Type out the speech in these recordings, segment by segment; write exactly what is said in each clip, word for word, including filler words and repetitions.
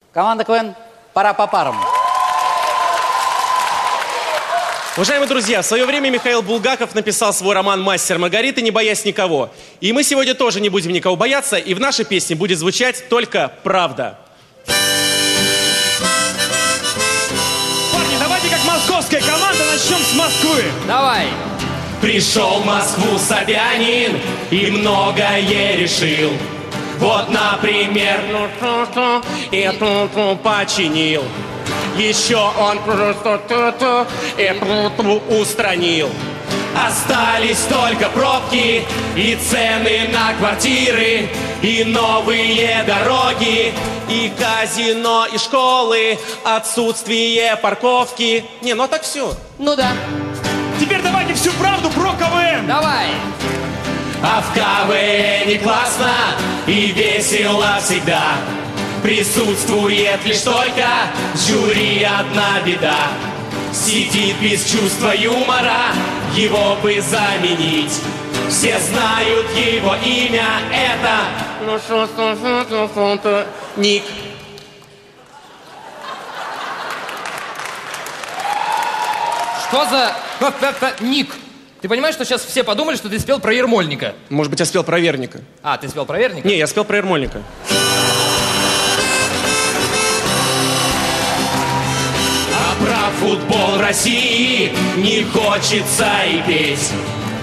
Команда КВН «Пора по парам». Уважаемые друзья, в свое время Михаил Булгаков написал свой роман «Мастер и Маргарита», не боясь никого. И мы сегодня тоже не будем никого бояться, и в нашей песне будет звучать только правда. Парни, давайте как московская команда начнем с Москвы. Давай. Пришел в Москву Собянин и многое решил. Вот, например, и починил. Еще он устранил. Остались только пробки и цены на квартиры, и новые дороги, и казино, и школы, отсутствие парковки. Не, ну так все. Ну да. Теперь давайте всю правду про КВН. Давай. А в КВНе классно и весело всегда. Присутствует лишь только в жюри одна беда. Сидит без чувства юмора, его бы заменить. Все знают его имя, это Ник. Что за... Ник? Ты понимаешь, что сейчас все подумали, что ты спел про Ермольника? Может быть, я спел про Верника. А, ты спел про Верника? Не, я спел про Ермольника. А про футбол России не хочется и петь.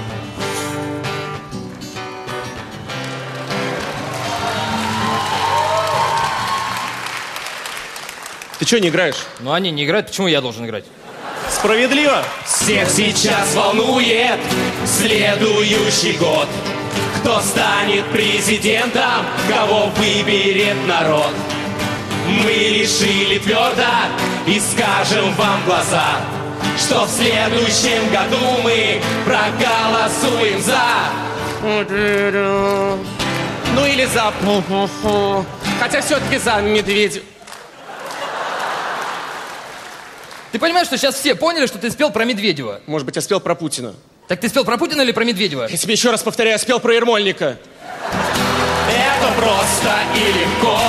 Ты что, не играешь? Ну они не играют, почему я должен играть? Справедливо. Всех сейчас волнует следующий год. Кто станет президентом, кого выберет народ. Мы решили твердо и скажем вам в глаза, что в следующем году мы проголосуем за. Ну или за... Хотя все-таки за Медведев. Ты понимаешь, что сейчас все поняли, что ты спел про Медведева? Может быть, я спел про Путина. Так ты спел про Путина или про Медведева? Я тебе еще раз повторяю, я спел про Ермольника. Это просто и легко.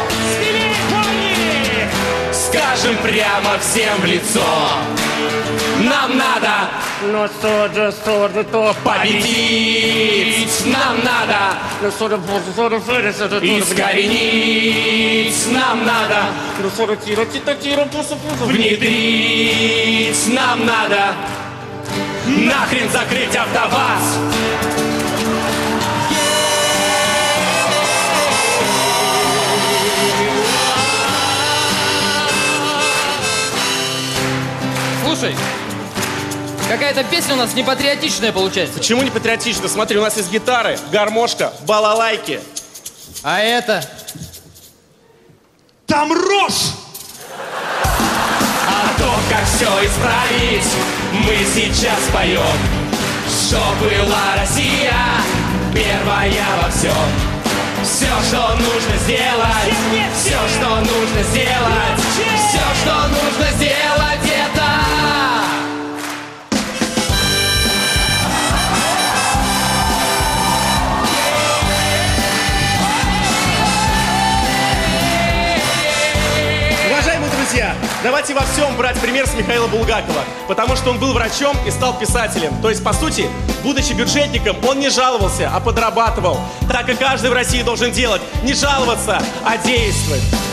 Скажем прямо всем в лицо. Нам надо победить. Нам надо искоренить. Нам надо внедрить. Нам надо нахрен закрыть АвтоВАЗ. Слушай, какая-то песня у нас непатриотичная получается. Почему не патриотично? Смотри, у нас есть гитары, гармошка, балалайки. А это? Там рожь! А то, как все исправить, мы сейчас поем. Что была Россия первая во всем. Все, что нужно сделать, все, что нужно сделать, все, что нужно сделать, это... Уважаемые друзья, давайте во всем брать пример с Михаила Булгакова, потому что он был врачом и стал писателем. То есть, по сути, будучи бюджетником, он не жаловался, а подрабатывал. Так и каждый в России должен делать. Не жаловаться, а действовать.